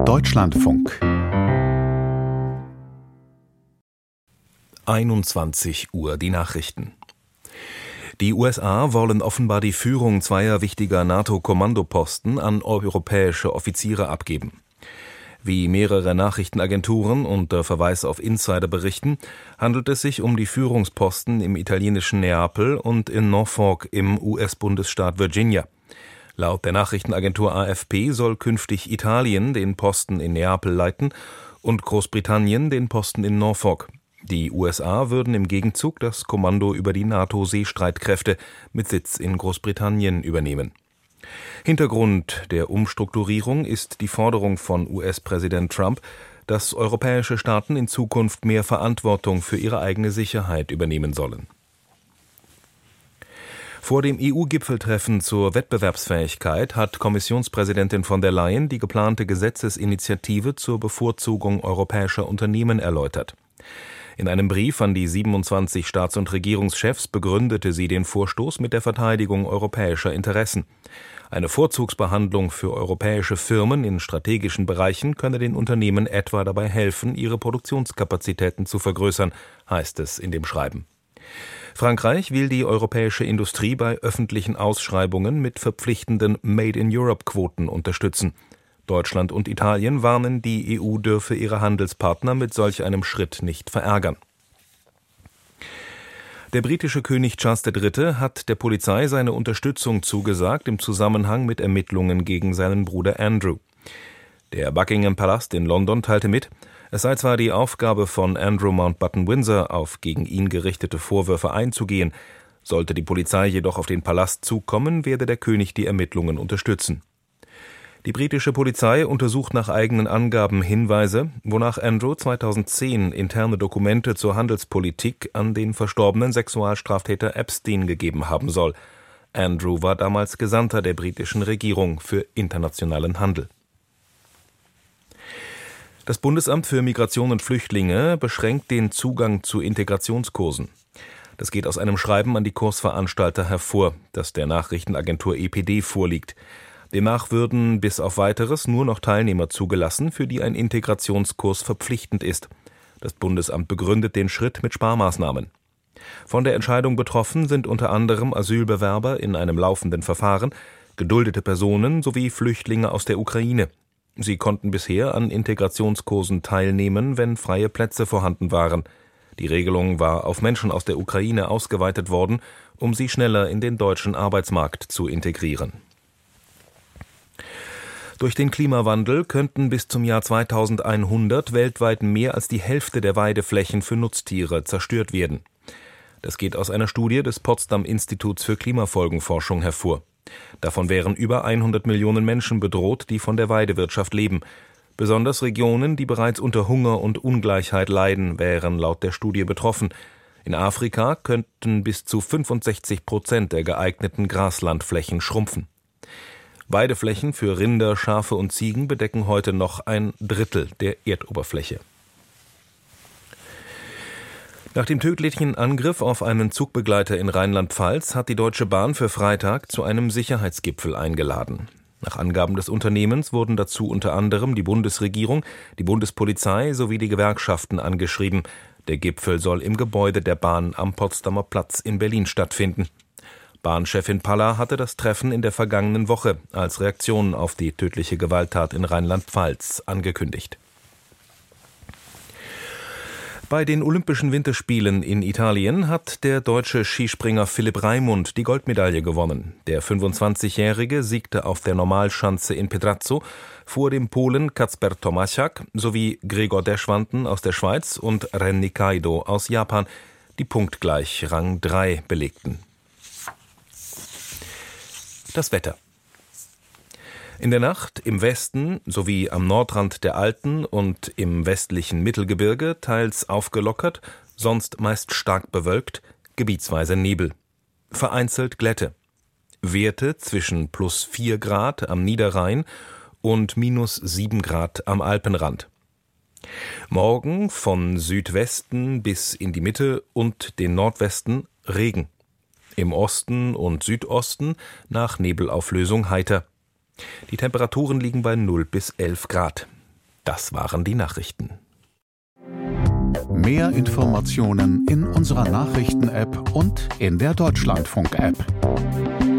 Deutschlandfunk 21 Uhr, die Nachrichten. Die USA wollen offenbar die Führung zweier wichtiger NATO-Kommandoposten an europäische Offiziere abgeben. Wie mehrere Nachrichtenagenturen unter Verweis auf Insider berichten, handelt es sich um die Führungsposten im italienischen Neapel und in Norfolk im US-Bundesstaat Virginia. Laut der Nachrichtenagentur AFP soll künftig Italien den Posten in Neapel leiten und Großbritannien den Posten in Norfolk. Die USA würden im Gegenzug das Kommando über die NATO-Seestreitkräfte mit Sitz in Großbritannien übernehmen. Hintergrund der Umstrukturierung ist die Forderung von US-Präsident Trump, dass europäische Staaten in Zukunft mehr Verantwortung für ihre eigene Sicherheit übernehmen sollen. Vor dem EU-Gipfeltreffen zur Wettbewerbsfähigkeit hat Kommissionspräsidentin von der Leyen die geplante Gesetzesinitiative zur Bevorzugung europäischer Unternehmen erläutert. In einem Brief an die 27 Staats- und Regierungschefs begründete sie den Vorstoß mit der Verteidigung europäischer Interessen. Eine Vorzugsbehandlung für europäische Firmen in strategischen Bereichen könne den Unternehmen etwa dabei helfen, ihre Produktionskapazitäten zu vergrößern, heißt es in dem Schreiben. Frankreich will die europäische Industrie bei öffentlichen Ausschreibungen mit verpflichtenden Made-in-Europe-Quoten unterstützen. Deutschland und Italien warnen, die EU dürfe ihre Handelspartner mit solch einem Schritt nicht verärgern. Der britische König Charles III. Hat der Polizei seine Unterstützung zugesagt im Zusammenhang mit Ermittlungen gegen seinen Bruder Andrew. Der Buckingham Palast in London teilte mit, es sei zwar die Aufgabe von Andrew Mountbatten-Windsor, auf gegen ihn gerichtete Vorwürfe einzugehen, sollte die Polizei jedoch auf den Palast zukommen, werde der König die Ermittlungen unterstützen. Die britische Polizei untersucht nach eigenen Angaben Hinweise, wonach Andrew 2010 interne Dokumente zur Handelspolitik an den verstorbenen Sexualstraftäter Epstein gegeben haben soll. Andrew war damals Gesandter der britischen Regierung für internationalen Handel. Das Bundesamt für Migration und Flüchtlinge beschränkt den Zugang zu Integrationskursen. Das geht aus einem Schreiben an die Kursveranstalter hervor, das der Nachrichtenagentur EPD vorliegt. Demnach würden bis auf Weiteres nur noch Teilnehmer zugelassen, für die ein Integrationskurs verpflichtend ist. Das Bundesamt begründet den Schritt mit Sparmaßnahmen. Von der Entscheidung betroffen sind unter anderem Asylbewerber in einem laufenden Verfahren, geduldete Personen sowie Flüchtlinge aus der Ukraine. Sie konnten bisher an Integrationskursen teilnehmen, wenn freie Plätze vorhanden waren. Die Regelung war auf Menschen aus der Ukraine ausgeweitet worden, um sie schneller in den deutschen Arbeitsmarkt zu integrieren. Durch den Klimawandel könnten bis zum Jahr 2100 weltweit mehr als die Hälfte der Weideflächen für Nutztiere zerstört werden. Das geht aus einer Studie des Potsdam-Instituts für Klimafolgenforschung hervor. Davon wären über 100 Millionen Menschen bedroht, die von der Weidewirtschaft leben. Besonders Regionen, die bereits unter Hunger und Ungleichheit leiden, wären laut der Studie betroffen. In Afrika könnten bis zu 65% der geeigneten Graslandflächen schrumpfen. Weideflächen für Rinder, Schafe und Ziegen bedecken heute noch 1/3 der Erdoberfläche. Nach dem tödlichen Angriff auf einen Zugbegleiter in Rheinland-Pfalz hat die Deutsche Bahn für Freitag zu einem Sicherheitsgipfel eingeladen. Nach Angaben des Unternehmens wurden dazu unter anderem die Bundesregierung, die Bundespolizei sowie die Gewerkschaften angeschrieben. Der Gipfel soll im Gebäude der Bahn am Potsdamer Platz in Berlin stattfinden. Bahnchefin Paller hatte das Treffen in der vergangenen Woche als Reaktion auf die tödliche Gewalttat in Rheinland-Pfalz angekündigt. Bei den Olympischen Winterspielen in Italien hat der deutsche Skispringer Philipp Raimund die Goldmedaille gewonnen. Der 25-Jährige siegte auf der Normalschanze in Pedrazzo vor dem Polen Kacper Tomasiak sowie Gregor Deschwanden aus der Schweiz und Ren Nikaido aus Japan, die punktgleich Rang 3 belegten. Das Wetter. In der Nacht im Westen sowie am Nordrand der Alpen und im westlichen Mittelgebirge teils aufgelockert, sonst meist stark bewölkt, gebietsweise Nebel. Vereinzelt Glätte. Werte zwischen +4 Grad am Niederrhein und -7 Grad am Alpenrand. Morgen von Südwesten bis in die Mitte und den Nordwesten Regen. Im Osten und Südosten nach Nebelauflösung heiter. Die Temperaturen liegen bei 0 bis 11 Grad. Das waren die Nachrichten. Mehr Informationen in unserer Nachrichten-App und in der Deutschlandfunk-App.